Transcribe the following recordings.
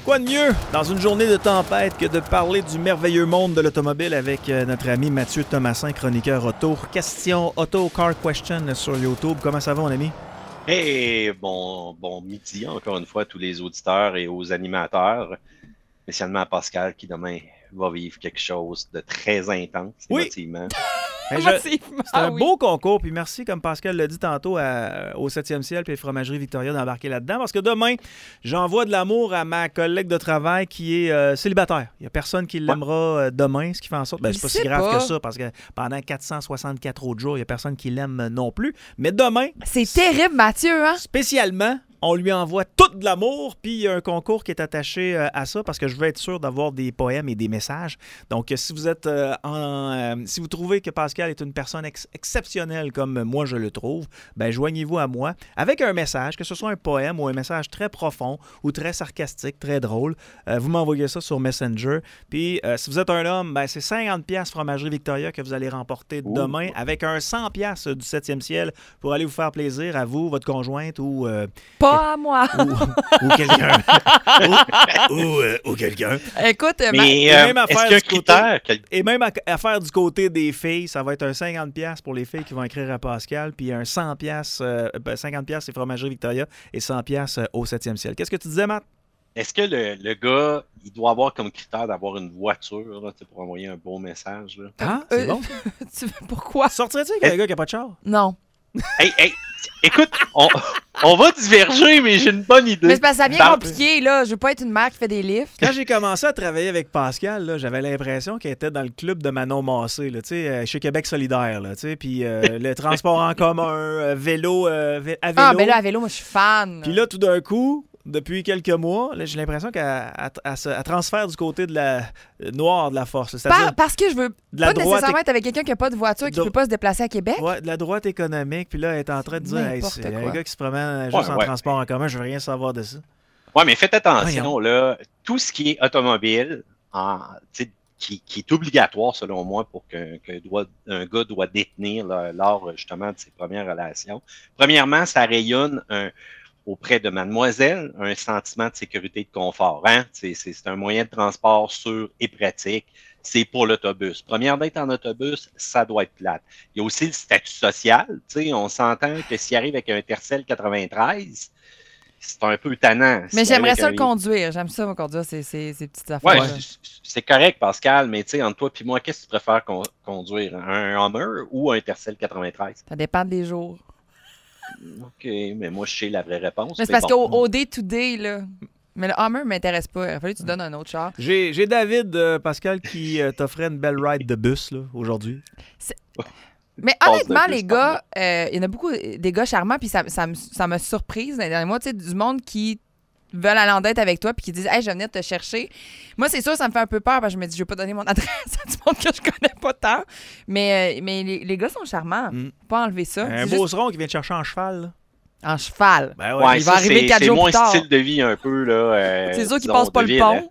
Quoi de mieux dans une journée de tempête que de parler du merveilleux monde de l'automobile avec notre ami Mathieu Thomasin, chroniqueur auto. Question Auto Car Question sur YouTube. Comment ça va, mon ami? Hey, bon midi encore une fois à tous les auditeurs et aux animateurs, spécialement à Pascal qui demain va vivre quelque chose de très intense Oui! émotivement. Ben, Effectivement, c'est un oui. beau concours, puis merci, comme Pascal l'a dit tantôt, au 7e ciel puis Fromagerie Victoria d'embarquer là-dedans, parce que demain, j'envoie de l'amour à ma collègue de travail qui est célibataire. Il n'y a personne qui l'aimera demain, ce qui fait en sorte... Ben, c'est pas si sais grave pas. que ça, parce que pendant 464 autres jours, il n'y a personne qui l'aime non plus. Mais demain, C'est terrible, Mathieu, hein? spécialement, on lui envoie tout de l'amour, puis il y a un concours qui est attaché à ça parce que je veux être sûr d'avoir des poèmes et des messages. Donc, si vous êtes si vous trouvez que Pascal est une personne exceptionnelle comme moi je le trouve, ben joignez-vous à moi avec un message, que ce soit un poème ou un message très profond ou très sarcastique, très drôle. Vous m'envoyez ça sur Messenger. Puis, si vous êtes un homme, ben c'est 50$ Fromagerie Victoria que vous allez remporter demain avec un 100$ du 7e ciel pour aller vous faire plaisir à vous, votre conjointe ou... Pas à moi. ou quelqu'un. ou quelqu'un. Écoute, Mais et même à est-ce faire qu'il y a un du côté- critère? Et même à faire du côté des filles, ça va être un 50$ pour les filles qui vont écrire à Pascal, puis un 100$, 50$ c'est Fromagerie Victoria et 100$ au 7e ciel. Qu'est-ce que tu disais, Matt? Est-ce que le gars, il doit avoir comme critère d'avoir une voiture là, tu sais, pour envoyer un beau message? Là? Ah, c'est bon. Pourquoi? Sortirais-tu avec un gars qui n'a pas de char? Non. Hey, écoute, on va diverger, mais j'ai une bonne idée. Mais c'est parce que ça devient Dans- compliqué, là. Je veux pas être une mère qui fait des lifts. Quand j'ai commencé à travailler avec Pascal, là, j'avais l'impression qu'elle était dans le club de Manon Massé, là, tu sais, chez Québec solidaire, là, tu sais, puis le transport en commun, vélo, à vélo. Ah, mais là, à vélo, moi, je suis fan. Puis là, tout d'un coup, depuis quelques mois, là, j'ai l'impression qu'elle elle transfère du côté de la noire de la force. C'est-à-dire Parce que je veux de la pas droite, nécessairement être avec quelqu'un qui a pas de voiture, qui De- peut pas se déplacer à Québec. ouais, de la droite économique. Puis là, elle est en train de dire hey, N'importe c'est un quoi. gars qui se promène juste en Ouais. transport en commun, je veux rien savoir de ça. Ouais, mais faites attention, Voyons. là. Tout ce qui est automobile, tu sais, qui est obligatoire, selon moi, pour qu'un gars doit détenir là, lors, justement, de ses premières relations. Premièrement, ça rayonne auprès de mademoiselle un sentiment de sécurité et de confort. Hein? C'est un moyen de transport sûr et pratique. C'est pour l'autobus. Première date en autobus, ça doit être plate. Il y a aussi le statut social. Tu sais, on s'entend que s'il arrive avec un Tercel 93, c'est un peu tannant. Mais S'il j'aimerais arrive ça avec le un- conduire. J'aime ça, me conduire ces petites Ouais, affaires. c'est correct, Pascal, mais tu sais, entre toi et moi, qu'est-ce que tu préfères conduire? Un Hummer ou un Tercel 93? Ça dépend des jours. OK, mais moi, je sais la vraie réponse. Mais c'est mais parce bon. qu'au day-to-day, là. Mais le Hummer m'intéresse pas. Il a fallu que tu donnes un autre char. J'ai David, Pascal, qui t'offrait une belle ride de bus là, aujourd'hui. Mais Passe honnêtement, de bus, les gars, il y en a beaucoup des gars charmants, puis ça m'a surprise dans les derniers mois, tu sais, du monde qui veulent aller en date avec toi puis qui disent « Hey, je vais venir te chercher ». Moi, c'est sûr, ça me fait un peu peur parce que je me dis « Je vais pas donner mon adresse à du monde que je connais pas tant ». Mais les gars sont charmants. Mm. Pas enlever ça. Un C'est beauceron qui vient te chercher en cheval. Là. en cheval. Ben Ouais, Il va ça, arriver 4 c'est jours moins plus tard. style de vie un peu, là. C'est sûr qu'ils disons, passent pas de le ville, pont.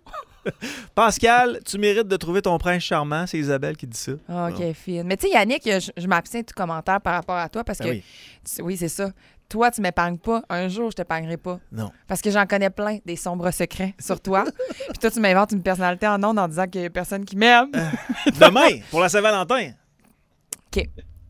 Pascal, tu mérites de trouver ton prince charmant. C'est Isabelle qui dit ça. Ah, OK, fine. Mais tu sais, Yannick, je m'abstiens de tout commentaire par rapport à toi parce Ben que... oui. Oui, c'est ça. Toi, tu m'épargnes pas. Un jour, je t'épargnerai pas. Non. Parce que j'en connais plein, des sombres secrets sur toi. Puis toi, tu m'inventes une personnalité en ondes en disant qu'il y a personne qui m'aime. Demain, pour la Saint-Valentin. OK.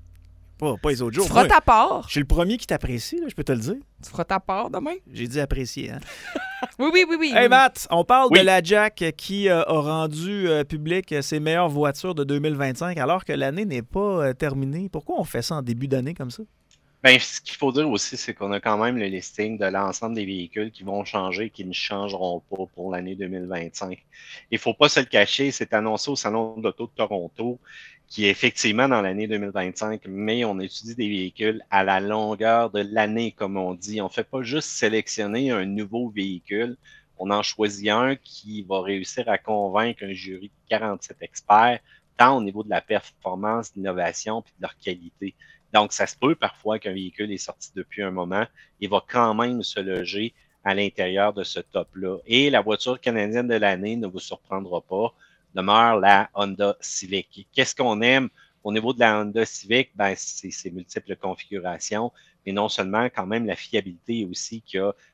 Pas les autres Tu jours. feras Moi, ta part. je suis le premier qui t'apprécie, là, je peux te le dire. Tu feras ta part demain. J'ai dit apprécier. Hein? Oui. Hey Matt, on parle Oui. de la Jack qui a rendu public ses meilleures voitures de 2025 alors que l'année n'est pas terminée. Pourquoi on fait ça en début d'année comme ça? Ben, ce qu'il faut dire aussi, c'est qu'on a quand même le listing de l'ensemble des véhicules qui vont changer et qui ne changeront pas pour l'année 2025. Il ne faut pas se le cacher, c'est annoncé au Salon de l'Auto de Toronto, qui est effectivement dans l'année 2025, mais on étudie des véhicules à la longueur de l'année, comme on dit. On ne fait pas juste sélectionner un nouveau véhicule, on en choisit un qui va réussir à convaincre un jury de 47 experts, tant au niveau de la performance, de l'innovation et de leur qualité. Donc, ça se peut parfois qu'un véhicule est sorti depuis un moment et va quand même se loger à l'intérieur de ce top-là. Et la voiture canadienne de l'année, ne vous surprendra pas, demeure la Honda Civic. Qu'est-ce qu'on aime au niveau de la Honda Civic? Ben, c'est ses multiples configurations, mais non seulement quand même la fiabilité aussi qu'il y a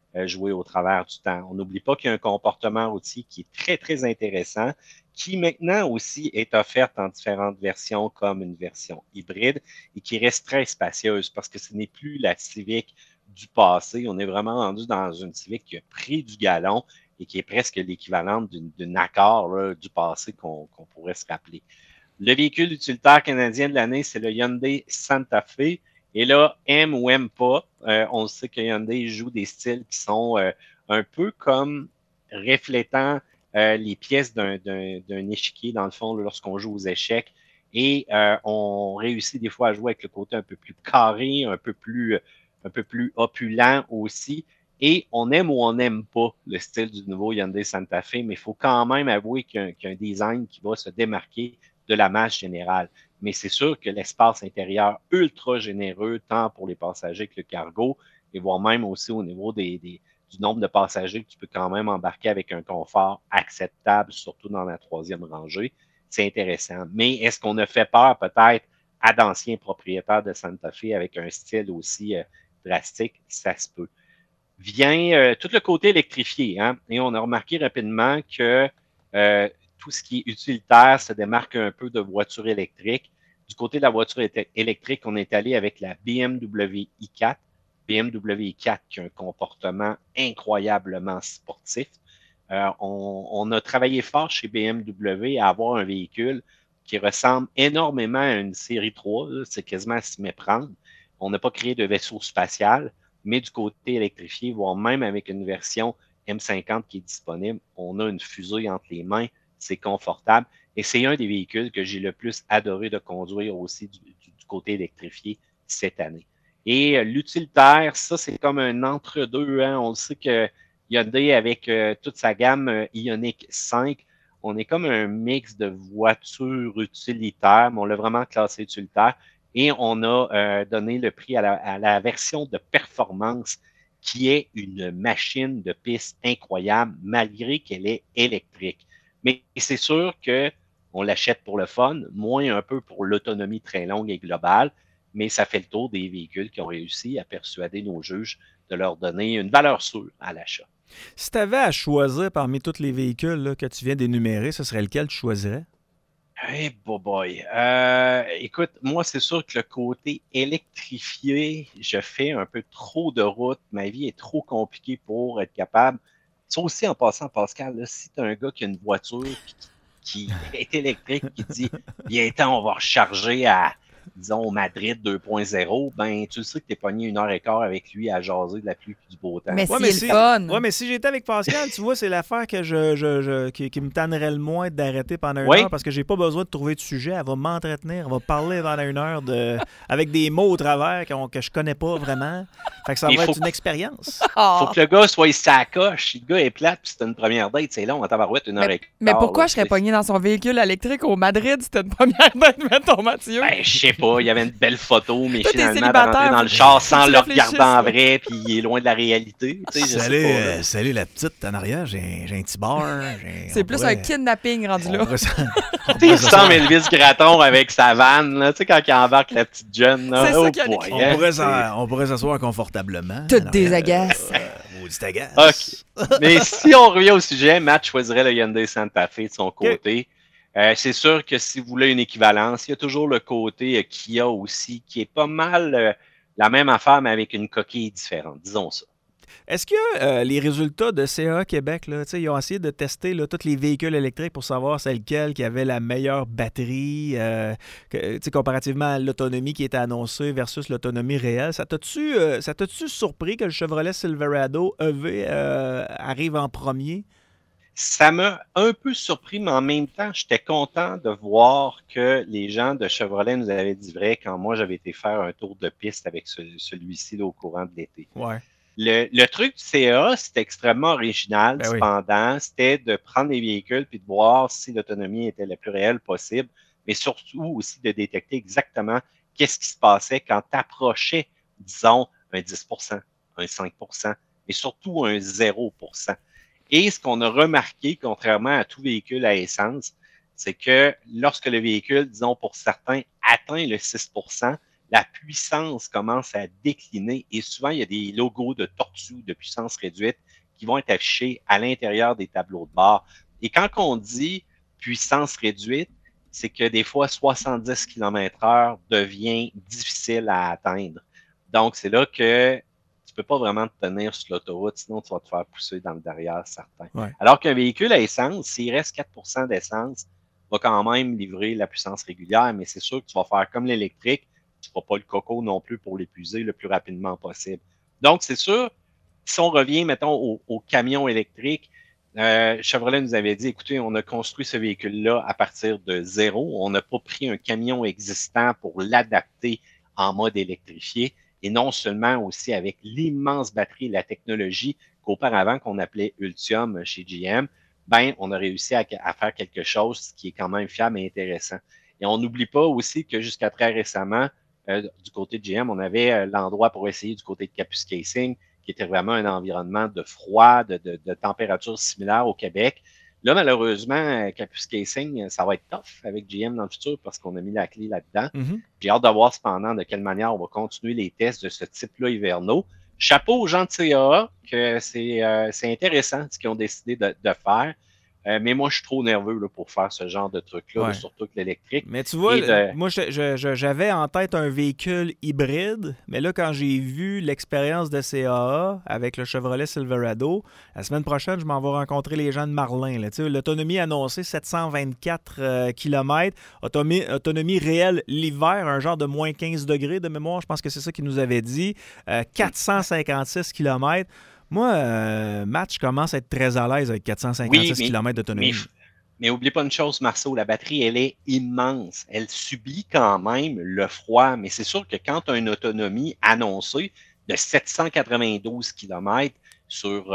jouer au travers du temps. On n'oublie pas qu'il y a un comportement routier qui est très, très intéressant, qui maintenant aussi est offerte en différentes versions comme une version hybride et qui reste très spacieuse parce que ce n'est plus la Civic du passé. On est vraiment rendu dans une Civic qui a pris du galon et qui est presque l'équivalente d'une Accord là, du passé qu'on pourrait se rappeler. Le véhicule utilitaire canadien de l'année, c'est le Hyundai Santa Fe. Et là, aime ou aime pas, on sait que Hyundai joue des styles qui sont un peu comme reflétant les pièces d'un échiquier, dans le fond, lorsqu'on joue aux échecs. Et on réussit des fois à jouer avec le côté un peu plus carré, un peu plus opulent aussi. Et on aime ou on n'aime pas le style du nouveau Hyundai Santa Fe, mais il faut quand même avouer qu'il y a un design qui va se démarquer de la masse générale. Mais c'est sûr que l'espace intérieur ultra généreux, tant pour les passagers que le cargo, et voire même aussi au niveau du nombre de passagers que tu peux quand même embarquer avec un confort acceptable, surtout dans la troisième rangée, c'est intéressant. Mais est-ce qu'on a fait peur peut-être à d'anciens propriétaires de Santa Fe avec un style aussi drastique? Ça se peut. Vient tout le côté électrifié, hein? Et on a remarqué rapidement que tout ce qui est utilitaire se démarque un peu de voitures électriques. Du côté de la voiture électrique, on est allé avec la BMW i4. BMW i4 qui a un comportement incroyablement sportif. On a travaillé fort chez BMW à avoir un véhicule qui ressemble énormément à une série 3. C'est quasiment à s'y méprendre. On n'a pas créé de vaisseau spatial, mais du côté électrifié, voire même avec une version M50 qui est disponible, on a une fusée entre les mains. C'est confortable. Et c'est un des véhicules que j'ai le plus adoré de conduire aussi du côté électrifié cette année. Et l'utilitaire, ça, c'est comme un entre-deux. Hein? On le sait que Hyundai, avec toute sa gamme Ioniq 5, on est comme un mix de voitures utilitaires, mais on l'a vraiment classé utilitaire. Et on a donné le prix à la version de performance qui est une machine de piste incroyable, malgré qu'elle est électrique. Mais c'est sûr qu'on l'achète pour le fun, moins un peu pour l'autonomie très longue et globale, mais ça fait le tour des véhicules qui ont réussi à persuader nos juges de leur donner une valeur sûre à l'achat. Si tu avais à choisir parmi tous les véhicules là, que tu viens d'énumérer, ce serait lequel tu choisirais? Hey, boy. Écoute, moi, c'est sûr que le côté électrifié, je fais un peu trop de route. Ma vie est trop compliquée pour être capable. Ça aussi, en passant, Pascal, là, si tu as un gars qui a une voiture qui est électrique, qui dit bien temps, on va recharger à, disons, au Madrid 2.0, ben tu sais que tu es pogné 1h15 avec lui à jaser de la pluie et du beau temps. Mais c'est le fun. Ouais, mais si j'étais avec Pascal, tu vois, c'est l'affaire que qui me tannerait le moins d'arrêter pendant une heure parce que j'ai pas besoin de trouver de sujet. Elle va m'entretenir, elle va parler pendant une heure avec des mots au travers que je connais pas vraiment. Fait que ça va être une expérience. Faut que le gars soit sacoche. Si le gars est plate puis c'est une première date, c'est long, en tabarouette, 1h15. Mais pourquoi je serais pogné dans son véhicule électrique au Madrid si c'était une première date, mettons, Mathieu? Ben, je sais pas, il y avait une belle photo, mais finalement, de rentrer dans le char sans le regarder en vrai, puis il est loin de la réalité. Salut la petite en arrière, j'ai un petit bar. C'est plus un kidnapping rendu là. Tu sens Elvis Gratton avec sa vanne, là, tu sais, quand il embarque la petite jeune. Là, c'est ça qu'il y a on pourrait s'asseoir confortablement. Toutes des agaces. OK. Mais si on revient au sujet, Matt choisirait le Hyundai Santa Fe de son côté. C'est sûr que si vous voulez une équivalence, il y a toujours le côté Kia aussi, qui est pas mal la même affaire, mais avec une coquille différente, disons ça. Est-ce que les résultats de CA Québec, là, ils ont essayé de tester là, tous les véhicules électriques pour savoir c'est lequel qui avait la meilleure batterie comparativement à l'autonomie qui était annoncée versus l'autonomie réelle? Ça t'a-tu surpris que le Chevrolet Silverado EV arrive en premier? Ça m'a un peu surpris, mais en même temps, j'étais content de voir que les gens de Chevrolet nous avaient dit vrai quand moi, j'avais été faire un tour de piste avec celui-ci là, au courant de l'été. Ouais. Le truc du CA, c'était extrêmement original. Cependant, c'était de prendre les véhicules puis de voir si l'autonomie était la plus réelle possible, mais surtout aussi de détecter exactement qu'est-ce qui se passait quand tu approchais, disons, un 10%, un 5%, mais surtout un 0%. Et ce qu'on a remarqué, contrairement à tout véhicule à essence, c'est que lorsque le véhicule, disons pour certains, atteint le 6%, la puissance commence à décliner et souvent, il y a des logos de tortues de puissance réduite qui vont être affichés à l'intérieur des tableaux de bord. Et quand on dit puissance réduite, c'est que des fois, 70 km/h devient difficile à atteindre. Donc, c'est là que tu ne peux pas vraiment te tenir sur l'autoroute, sinon tu vas te faire pousser dans le derrière, certain. Ouais. Alors qu'un véhicule à essence, s'il reste 4 % d'essence, va quand même livrer la puissance régulière, mais c'est sûr que tu vas faire comme l'électrique, tu ne feras pas le coco non plus pour l'épuiser le plus rapidement possible. Donc, c'est sûr, si on revient, mettons, au camion électrique, Chevrolet nous avait dit, écoutez, on a construit ce véhicule-là à partir de zéro. On n'a pas pris un camion existant pour l'adapter en mode électrifié. Et non seulement aussi avec l'immense batterie et la technologie qu'auparavant qu'on appelait Ultium chez GM, ben, on a réussi à faire quelque chose qui est quand même fiable et intéressant. Et on n'oublie pas aussi que jusqu'à très récemment, du côté de GM, on avait l'endroit pour essayer du côté de Capus Casing, qui était vraiment un environnement de froid, de température similaire au Québec. Là, malheureusement, Capus Casing, ça va être tough avec GM dans le futur parce qu'on a mis la clé là-dedans. J'ai hâte de voir cependant de quelle manière on va continuer les tests de ce type-là hivernaux. Chapeau aux gens de CAA, que c'est intéressant ce qu'ils ont décidé de faire. Mais moi, je suis trop nerveux là, pour faire ce genre de truc-là, Ouais. surtout que l'électrique. Mais tu vois, moi, j'avais en tête un véhicule hybride, mais là, quand j'ai vu l'expérience de CAA avec le Chevrolet Silverado, la semaine prochaine, je m'en vais rencontrer les gens de Marlin. L'autonomie annoncée, 724 km, autonomie réelle l'hiver, un genre de moins 15 degrés de mémoire, je pense que c'est ça qu'ils nous avaient dit, 456 km. Moi, Matt, je commence à être très à l'aise avec 456 km d'autonomie. Mais n'oublie pas une chose, Marceau, la batterie, elle est immense. Elle subit quand même le froid, mais c'est sûr que quand tu as une autonomie annoncée de 792 km sur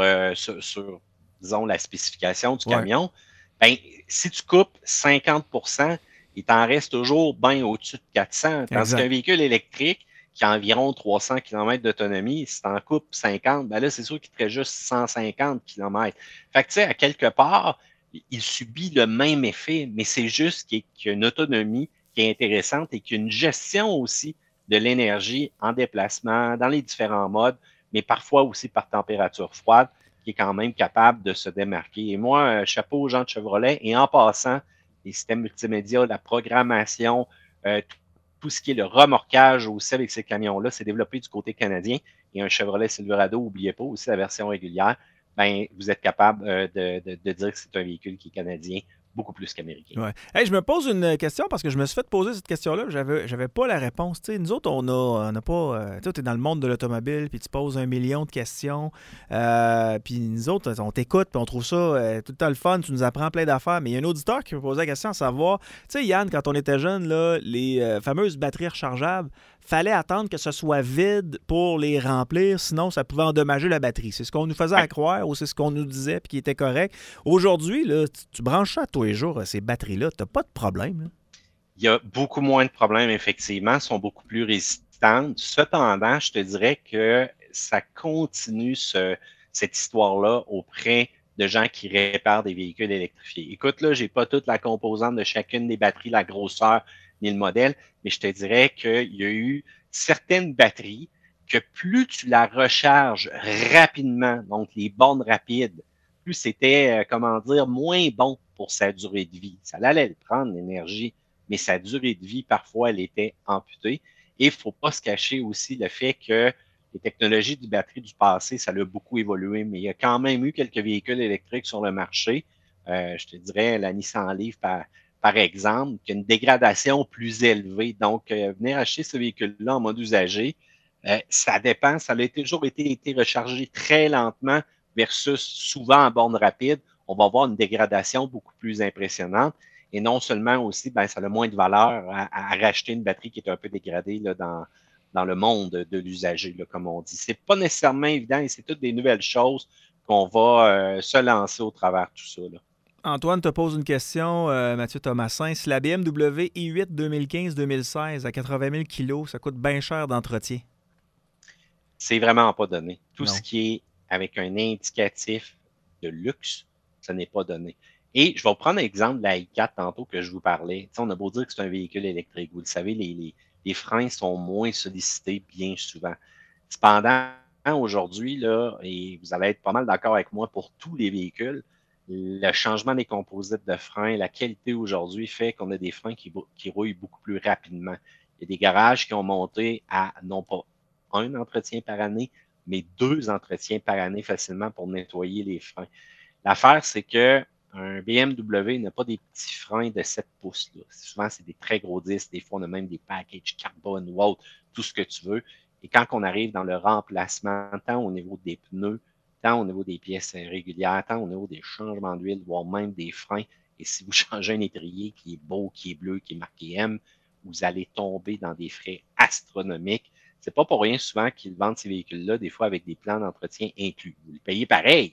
disons, la spécification du camion, ben, si tu coupes 50 %, il t'en reste toujours bien au-dessus de 400. Tandis qu'un véhicule électrique qui a environ 300 km d'autonomie, si tu en coupes 50, ben là, c'est sûr qu'il te reste juste 150 km. Fait que, tu sais, à quelque part, il subit le même effet, mais c'est juste qu'il y a une autonomie qui est intéressante et qu'il y a une gestion aussi de l'énergie en déplacement, dans les différents modes, mais parfois aussi par température froide, qui est quand même capable de se démarquer. Et moi, chapeau aux gens de Chevrolet. Et en passant, les systèmes multimédia, la programmation, tout ce qui est le remorquage aussi avec ces camions-là, c'est développé du côté canadien. Et un Chevrolet Silverado, n'oubliez pas, aussi la version régulière, ben, vous êtes capable de dire que c'est un véhicule qui est canadien beaucoup plus qu'américain. Ouais. Hey, je me pose une question parce que je me suis fait poser cette question-là, j'avais pas la réponse. T'sais, nous autres, on n'a pas... tu es dans le monde de l'automobile, puis tu poses 1 million de questions, puis nous autres, on t'écoute, puis on trouve ça tout le temps le fun, tu nous apprends plein d'affaires, mais il y a un auditeur qui me posait la question à savoir, tu sais, Yann, quand on était jeune, là, les fameuses batteries rechargeables, fallait attendre que ce soit vide pour les remplir, sinon ça pouvait endommager la batterie. C'est ce qu'on nous faisait croire ou c'est ce qu'on nous disait puis qui était correct. Aujourd'hui, là, tu branches ça à tous les jours, ces batteries-là, tu n'as pas de problème. Là. Il y a beaucoup moins de problèmes, effectivement, elles sont beaucoup plus résistantes. Cependant, je te dirais que ça continue cette histoire-là auprès de gens qui réparent des véhicules électrifiés. Écoute, là, j'ai pas toute la composante de chacune des batteries, la grosseur ni le modèle, mais je te dirais qu'il y a eu certaines batteries que plus tu la recharges rapidement, donc les bornes rapides, plus c'était, comment dire, moins bon pour sa durée de vie. Ça allait le prendre, l'énergie, mais sa durée de vie, parfois, elle était amputée. Et il ne faut pas se cacher aussi le fait que les technologies de batterie du passé, ça a beaucoup évolué, mais il y a quand même eu quelques véhicules électriques sur le marché. Je te dirais la Nissan Leaf, par exemple, qui a une dégradation plus élevée. Donc, venir acheter ce véhicule-là en mode usager, ça dépend. Ça a toujours été rechargé très lentement versus souvent en borne rapide. On va avoir une dégradation beaucoup plus impressionnante. Et non seulement aussi, ben, ça a moins de valeur à racheter une batterie qui est un peu dégradée là, dans le monde de l'usager, comme on dit. C'est pas nécessairement évident et c'est toutes des nouvelles choses qu'on va se lancer au travers de tout ça. Là. Antoine te pose une question, Mathieu Thomasin. Si la BMW i8 2015-2016 à 80 000 kg, ça coûte bien cher d'entretien? C'est vraiment pas donné. Tout Non. ce qui est avec un indicatif de luxe, ce n'est pas donné. Et je vais vous prendre l'exemple de la i4 tantôt que je vous parlais. T'sais, on a beau dire que c'est un véhicule électrique. Vous le savez, les les freins sont moins sollicités bien souvent. Cependant, aujourd'hui, là, et vous allez être pas mal d'accord avec moi pour tous les véhicules, le changement des composites de freins, la qualité aujourd'hui fait qu'on a des freins qui rouillent beaucoup plus rapidement. Il y a des garages qui ont monté à non pas un entretien par année, mais 2 entretiens par année facilement pour nettoyer les freins. L'affaire, c'est que un BMW n'a pas des petits freins de 7 pouces. Là. Souvent, c'est des très gros disques. Des fois, on a même des packages carbone ou autre, tout ce que tu veux. Et quand on arrive dans le remplacement, tant au niveau des pneus, tant au niveau des pièces régulières, tant au niveau des changements d'huile, voire même des freins, et si vous changez un étrier qui est beau, qui est bleu, qui est marqué M, vous allez tomber dans des frais astronomiques. C'est pas pour rien souvent qu'ils vendent ces véhicules-là, des fois avec des plans d'entretien inclus. Vous le payez pareil,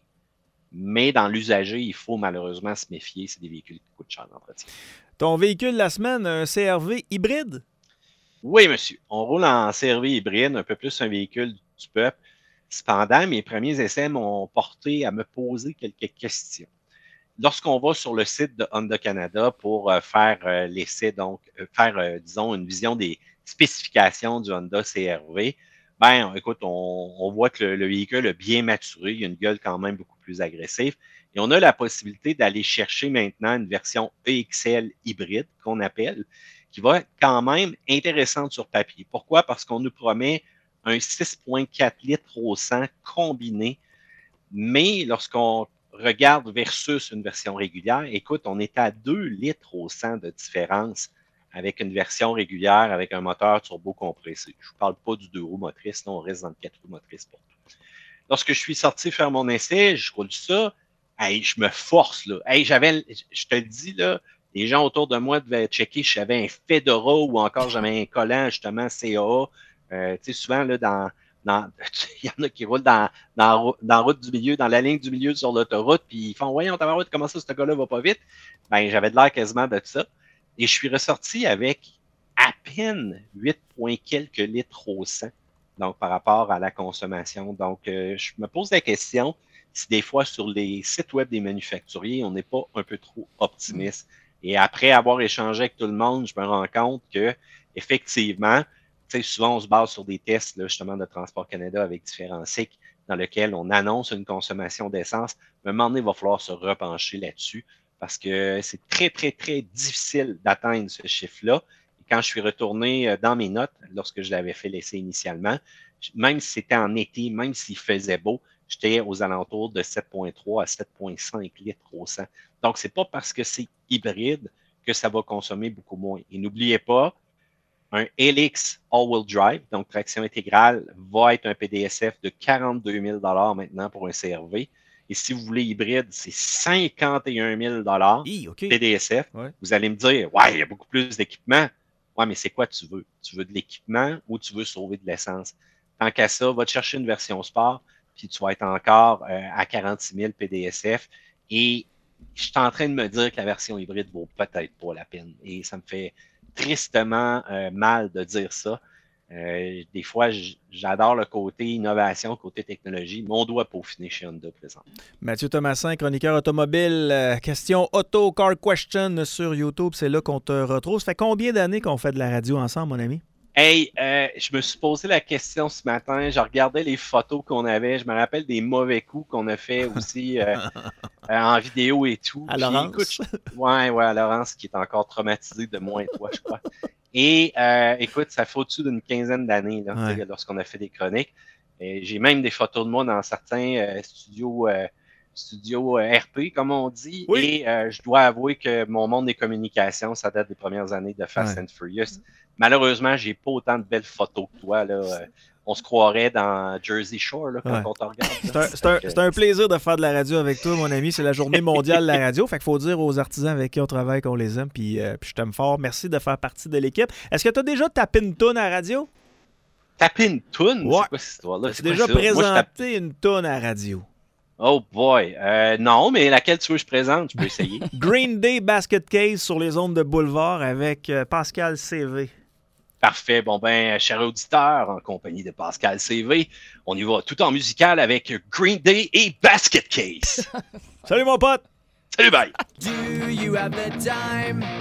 mais dans l'usager, il faut malheureusement se méfier. C'est des véhicules qui coûtent cher d'entretien. Ton véhicule la semaine, un CR-V hybride? Oui, monsieur. On roule en CR-V hybride, un peu plus un véhicule du peuple. Cependant, mes premiers essais m'ont porté à me poser quelques questions. Lorsqu'on va sur le site de Honda Canada pour faire l'essai, donc disons, une vision des spécifications du Honda CR-V, ben, écoute, on voit que le véhicule a bien maturé, il y a une gueule quand même beaucoup plus agressive, et on a la possibilité d'aller chercher maintenant une version EXL hybride, qu'on appelle, qui va être quand même intéressante sur papier. Pourquoi? Parce qu'on nous promet un 6,4 litres au 100 combiné, mais lorsqu'on regarde versus une version régulière, écoute, on est à 2 litres au 100 de différence avec une version régulière avec un moteur turbo compressé. Je ne vous parle pas du 2 roues motrices, non, on reste dans le 4 roues motrices pour tout. Lorsque je suis sorti faire mon essai, je roule ça, hey, je me force, là. Hey, je te le dis, là, les gens autour de moi devaient checker si j'avais un Fedora ou encore j'avais un collant, justement, CAA. Tu sais, souvent, là, il y en a qui roulent dans la route du milieu, dans la ligne du milieu sur l'autoroute, puis ils font « Voyons, tabarouette, comment ça, ce gars-là va pas vite? » Ben, j'avais de l'air quasiment de ça. Et je suis ressorti avec à peine 8 points quelques litres au 100, donc par rapport à la consommation. Donc, je me pose la question si des fois sur les sites web des manufacturiers, on n'est pas un peu trop optimiste. Et après avoir échangé avec tout le monde, je me rends compte que effectivement, souvent, on se base sur des tests là, justement de Transport Canada avec différents cycles dans lesquels on annonce une consommation d'essence. Mais à un moment donné, il va falloir se repencher là-dessus parce que c'est très, très, très difficile d'atteindre ce chiffre-là. Et quand je suis retourné dans mes notes, lorsque je l'avais fait l'essai initialement, même si c'était en été, même s'il faisait beau, j'étais aux alentours de 7,3 à 7,5 litres au 100. Donc, c'est pas parce que c'est hybride que ça va consommer beaucoup moins. Et n'oubliez pas, un Helix All-Wheel Drive, donc traction intégrale, va être un PDSF de 42 000 $ maintenant pour un CR-V. Et si vous voulez hybride, c'est 51 000 $ okay. PDSF. Ouais. Vous allez me dire, ouais, il y a beaucoup plus d'équipement. Ouais, mais c'est quoi tu veux? Tu veux de l'équipement ou tu veux sauver de l'essence? Tant qu'à ça, va te chercher une version sport, puis tu vas être encore à 46 000 PDSF. Et je suis en train de me dire que la version hybride vaut peut-être pas la peine. Et ça me fait tristement mal de dire ça. Des fois, j'adore le côté innovation, le côté technologie, mais on doit peaufiner chez Honda présent. Mathieu Thomasin, chroniqueur automobile, question auto, car question sur YouTube, c'est là qu'on te retrouve. Ça fait combien d'années qu'on fait de la radio ensemble, mon ami? Hey, je me suis posé la question ce matin, je regardais les photos qu'on avait, je me rappelle des mauvais coups qu'on a fait aussi en vidéo et tout. À Laurence? Ouais, à Laurence qui est encore traumatisée de moi et toi, je crois. Et écoute, ça fait au-dessus d'une quinzaine d'années là, ouais, lorsqu'on a fait des chroniques. J'ai même des photos de moi dans certains studios RP, comme on dit. Oui. Et je dois avouer que mon monde des communications, ça date des premières années de Fast and Furious. Malheureusement, j'ai pas autant de belles photos que toi. Là. On se croirait dans Jersey Shore là, quand on te regarde. C'est un plaisir de faire de la radio avec toi, mon ami. C'est la journée mondiale de la radio. Fait qu'il faut dire aux artisans avec qui on travaille qu'on les aime. Puis je t'aime fort. Merci de faire partie de l'équipe. Est-ce que tu as déjà tapé une toune à la radio? Tapé une toune? Ouais. C'est quoi cette histoire-là? Tu as déjà présenté une toune à la radio? Oh boy. Non, mais laquelle tu veux que je présente? Je peux essayer. Green Day Basket Case sur les ondes de Boulevard avec Pascal CV. Parfait. Bon, ben, cher auditeur, en compagnie de Pascal CV, on y va tout en musical avec Green Day et Basket Case. Salut, mon pote! Salut, bye! Do you have the time?